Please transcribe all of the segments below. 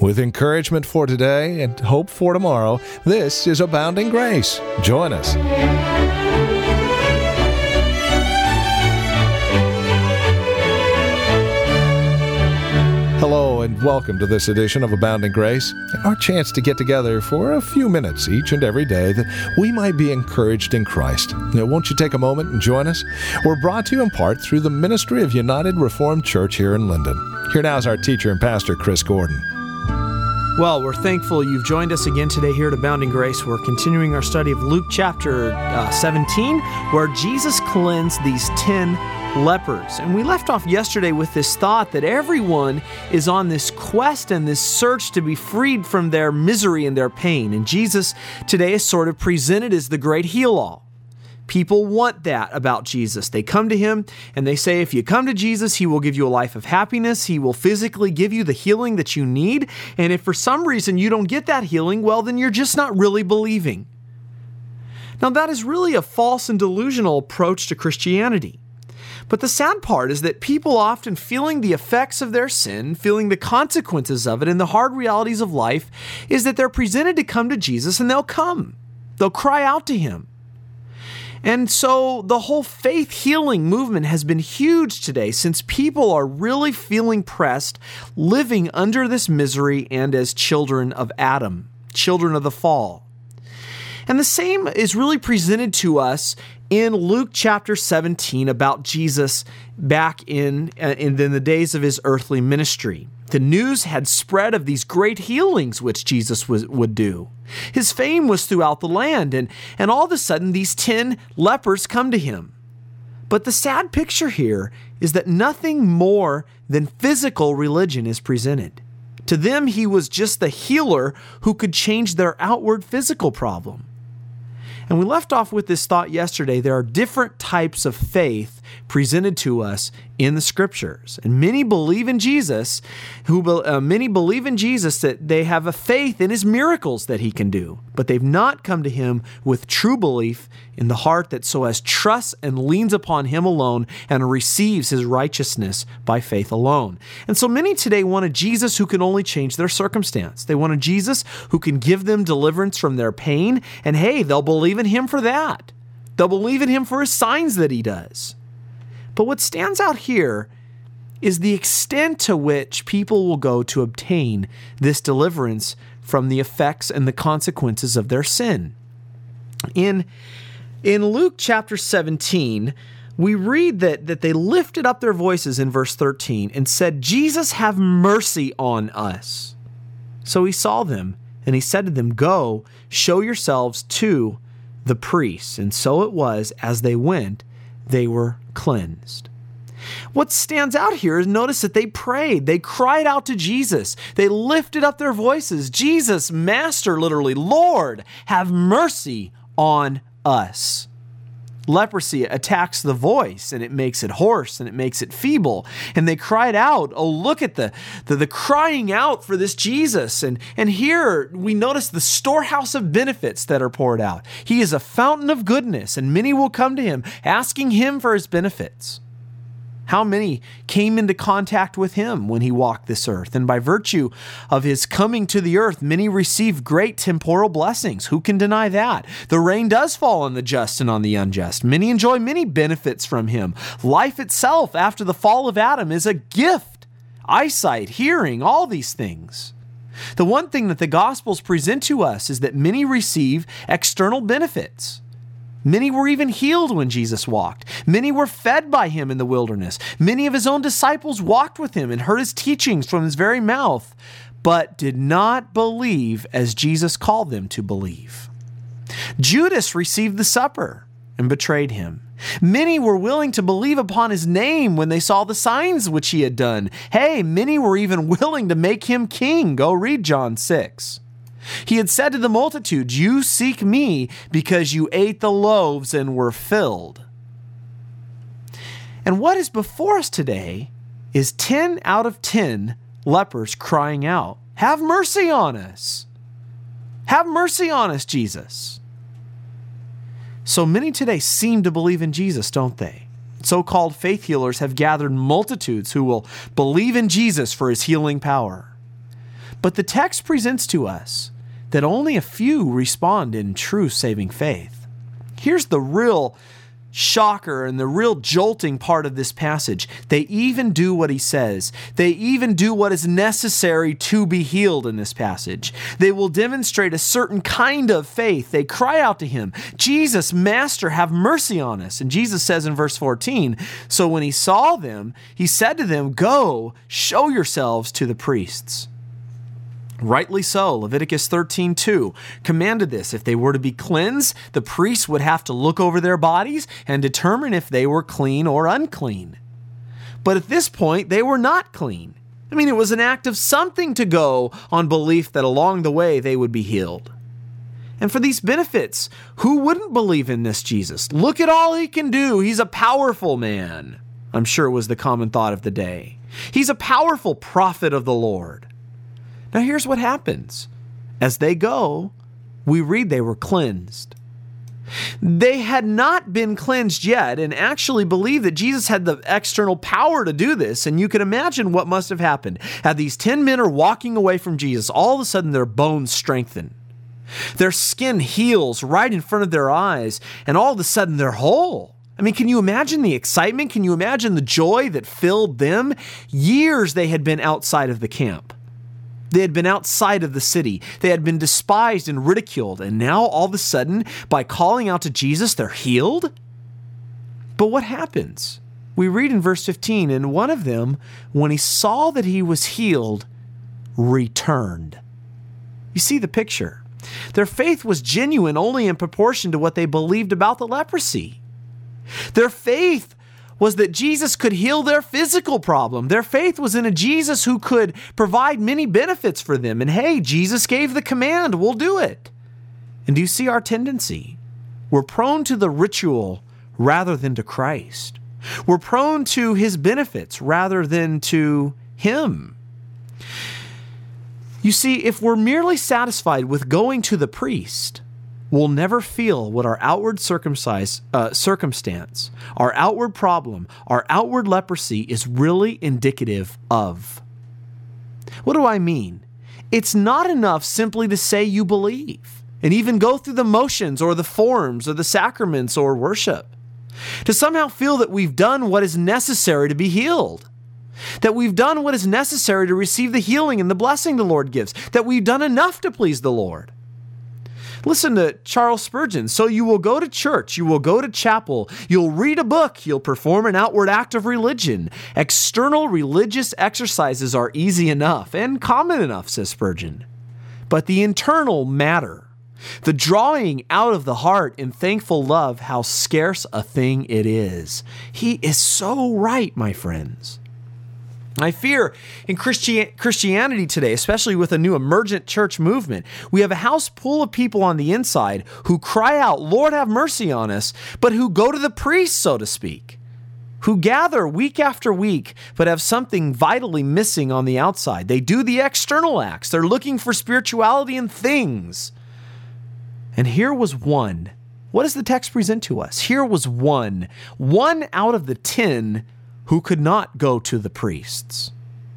With encouragement for today and hope for tomorrow, this is Abounding Grace. Join us. Hello and welcome to this edition of Abounding Grace, our chance to get together for a few minutes each and every day that we might be encouraged in Christ. Now, won't you take a moment and join us? We're brought to you in part through the ministry of United Reformed Church here in Linden. Here now is our teacher and pastor, Chris Gordon. Well, we're thankful you've joined us again today here at Abounding Grace. We're continuing our study of Luke chapter 17, where Jesus cleansed these 10 lepers. And we left off yesterday with this thought that everyone is on this quest and this search to be freed from their misery and their pain. And Jesus today is sort of presented as the great heal-all. People want that about Jesus. They come to Him and they say, if you come to Jesus, He will give you a life of happiness. He will physically give you the healing that you need. And if for some reason you don't get that healing, well, then you're just not really believing. Now, that is really a false and delusional approach to Christianity. But the sad part is that people often feeling the effects of their sin, feeling the consequences of it, and the hard realities of life, is that they're presented to come to Jesus and they'll come. They'll cry out to Him. And so the whole faith healing movement has been huge today since people are really feeling pressed, living under this misery and as children of Adam, children of the fall. And the same is really presented to us in Luke chapter 17 about Jesus back in the days of His earthly ministry. The news had spread of these great healings which Jesus would do. His fame was throughout the land, and all of a sudden these 10 lepers come to Him. But the sad picture here is that nothing more than physical religion is presented. To them, He was just the healer who could change their outward physical problem. And we left off with this thought yesterday. There are different types of faith presented to us in the Scriptures. And many believe in Jesus, that they have a faith in His miracles that He can do. But they've not come to Him with true belief in the heart that so as trusts and leans upon Him alone and receives His righteousness by faith alone. And so many today want a Jesus who can only change their circumstance. They want a Jesus who can give them deliverance from their pain. And hey, they'll believe in Him for that. They'll believe in Him for His signs that He does. But what stands out here is the extent to which people will go to obtain this deliverance from the effects and the consequences of their sin. In Luke chapter 17, we read that they lifted up their voices in verse 13 and said, "Jesus, have mercy on us." So He saw them and He said to them, "Go, show yourselves to the priests." And so it was, as they went, they were cleansed. What stands out here is notice that they prayed. They cried out to Jesus. They lifted up their voices. Jesus, Master, literally, Lord, have mercy on us. Leprosy attacks the voice and it makes it hoarse and it makes it feeble. And they cried out, oh, look at the crying out for this Jesus. And here we notice the storehouse of benefits that are poured out. He is a fountain of goodness and many will come to Him asking Him for His benefits. How many came into contact with Him when He walked this earth? And by virtue of His coming to the earth, many received great temporal blessings. Who can deny that? The rain does fall on the just and on the unjust. Many enjoy many benefits from Him. Life itself after the fall of Adam is a gift. Eyesight, hearing, all these things. The one thing that the Gospels present to us is that many receive external benefits. Many were even healed when Jesus walked. Many were fed by Him in the wilderness. Many of His own disciples walked with Him and heard His teachings from His very mouth, but did not believe as Jesus called them to believe. Judas received the supper and betrayed Him. Many were willing to believe upon His name when they saw the signs which He had done. Hey, many were even willing to make Him king. Go read John 6. He had said to the multitude, "You seek me because you ate the loaves and were filled." And what is before us today is 10 out of 10 lepers crying out, "Have mercy on us. Have mercy on us, Jesus." So many today seem to believe in Jesus, don't they? So-called faith healers have gathered multitudes who will believe in Jesus for His healing power. But the text presents to us that only a few respond in true saving faith. Here's the real shocker and the real jolting part of this passage. They even do what he says. They even do what is necessary to be healed in this passage. They will demonstrate a certain kind of faith. They cry out to him, "Jesus, Master, have mercy on us." And Jesus says in verse 14, "So when he saw them, he said to them, 'Go, show yourselves to the priests.'" Rightly so. Leviticus 13:2 commanded this. If they were to be cleansed, the priests would have to look over their bodies and determine if they were clean or unclean. But at this point, they were not clean. I mean, it was an act of something to go on belief that along the way they would be healed. And for these benefits, who wouldn't believe in this Jesus? Look at all he can do. He's a powerful man, I'm sure was the common thought of the day. He's a powerful prophet of the Lord. Now here's what happens. As they go, we read they were cleansed. They had not been cleansed yet and actually believed that Jesus had the external power to do this. And you can imagine what must have happened. As these 10 men are walking away from Jesus, all of a sudden their bones strengthen. Their skin heals right in front of their eyes, and all of a sudden they're whole. I mean, can you imagine the excitement? Can you imagine the joy that filled them? Years they had been outside of the camp. They had been outside of the city. They had been despised and ridiculed. And now all of a sudden, by calling out to Jesus, they're healed? But what happens? We read in verse 15, and one of them, when he saw that he was healed, returned. You see the picture. Their faith was genuine only in proportion to what they believed about the leprosy. Their faith was that Jesus could heal their physical problem. Their faith was in a Jesus who could provide many benefits for them. And hey, Jesus gave the command, we'll do it. And do you see our tendency? We're prone to the ritual rather than to Christ. We're prone to his benefits rather than to him. You see, if we're merely satisfied with going to the priest, we'll never feel what our outward circumstance, our outward problem, our outward leprosy is really indicative of. What do I mean? It's not enough simply to say you believe and even go through the motions or the forms or the sacraments or worship. To somehow feel that we've done what is necessary to be healed. That we've done what is necessary to receive the healing and the blessing the Lord gives. That we've done enough to please the Lord. Listen to Charles Spurgeon. So you will go to church, you will go to chapel, you'll read a book, you'll perform an outward act of religion. External religious exercises are easy enough and common enough, says Spurgeon. But the internal matter, the drawing out of the heart in thankful love, how scarce a thing it is. He is so right, my friends. I fear in Christianity today, especially with a new emergent church movement, we have a house full of people on the inside who cry out, "Lord, have mercy on us," but who go to the priest, so to speak, who gather week after week, but have something vitally missing on the outside. They do the external acts. They're looking for spirituality in things. And here was one. What does the text present to us? Here was one out of the 10 who could not go to the priests.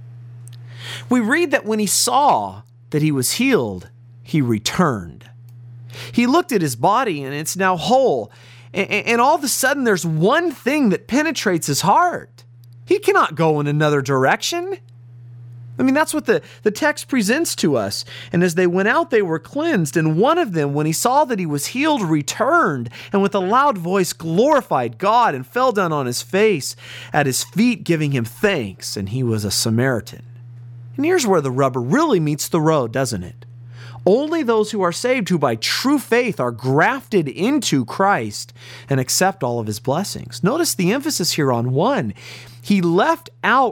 We read that when he saw that he was healed, he returned. He looked at his body and it's now whole. And all of a sudden there's one thing that penetrates his heart. He cannot go in another direction. I mean, that's what the text presents to us. And as they went out, they were cleansed. And one of them, when he saw that he was healed, returned and with a loud voice glorified God and fell down on his face at his feet, giving him thanks. And he was a Samaritan. And here's where the rubber really meets the road, doesn't it? Only those who are saved, who by true faith are grafted into Christ and accept all of his blessings. Notice the emphasis here on one. He left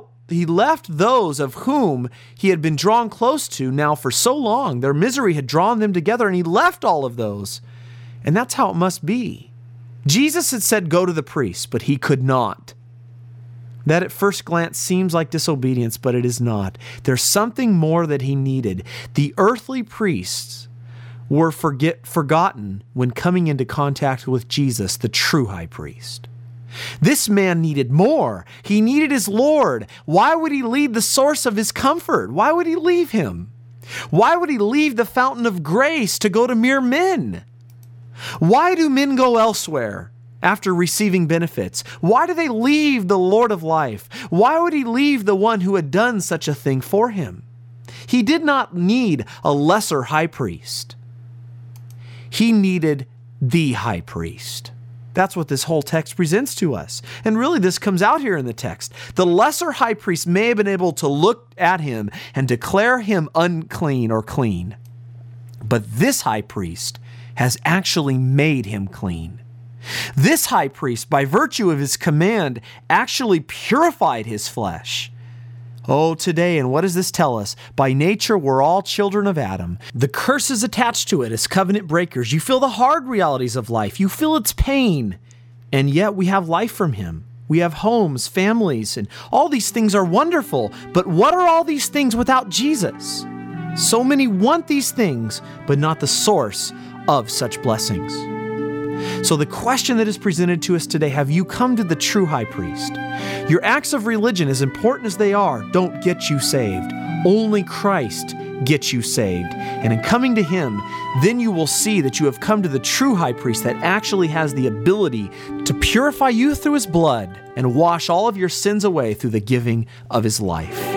those of whom he had been drawn close to now for so long. Their misery had drawn them together, and he left all of those. And that's how it must be. Jesus had said, go to the priest, but he could not. That at first glance seems like disobedience, but it is not. There's something more that he needed. The earthly priests were forgotten when coming into contact with Jesus, the true high priest. This man needed more. He needed his Lord. Why would he leave the source of his comfort? Why would he leave him? Why would he leave the fountain of grace to go to mere men? Why do men go elsewhere after receiving benefits? Why do they leave the Lord of life? Why would he leave the one who had done such a thing for him? He did not need a lesser high priest. He needed the high priest. That's what this whole text presents to us. And really, this comes out here in the text. The lesser high priest may have been able to look at him and declare him unclean or clean. But this high priest has actually made him clean. This high priest, by virtue of his command, actually purified his flesh. Oh, today, and what does this tell us? By nature, we're all children of Adam. The curses attached to it as covenant breakers. You feel the hard realities of life. You feel its pain. And yet we have life from him. We have homes, families, and all these things are wonderful. But what are all these things without Jesus? So many want these things, but not the source of such blessings. So the question that is presented to us today, have you come to the true high priest? Your acts of religion, as important as they are, don't get you saved. Only Christ gets you saved. And in coming to him, then you will see that you have come to the true high priest that actually has the ability to purify you through his blood and wash all of your sins away through the giving of his life.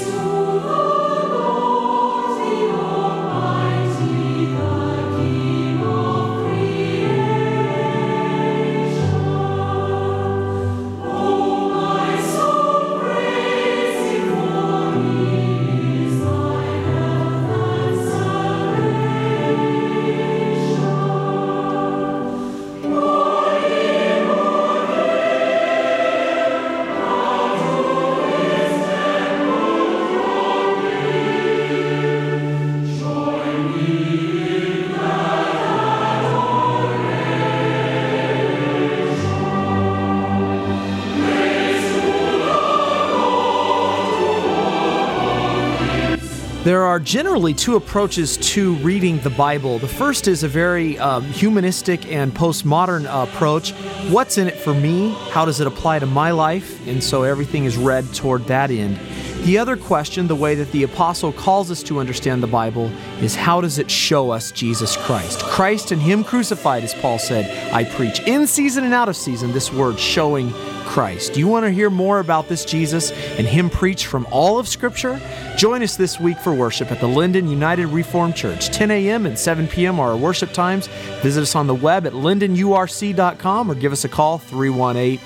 There are generally two approaches to reading the Bible. The first is a very humanistic and postmodern approach. What's in it for me? How does it apply to my life? And so everything is read toward that end. The other question, the way that the apostle calls us to understand the Bible, is how does it show us Jesus Christ? Christ and him crucified, as Paul said, I preach in season and out of season, this word showing Christ. Do you want to hear more about this Jesus and him preached from all of Scripture? Join us this week for worship at the Linden United Reformed Church. 10 a.m. and 7 p.m. are our worship times. Visit us on the web at lindenurc.com or give us a call,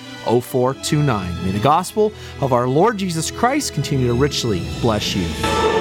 318-0429. May the gospel of our Lord Jesus Christ continue to richly bless you.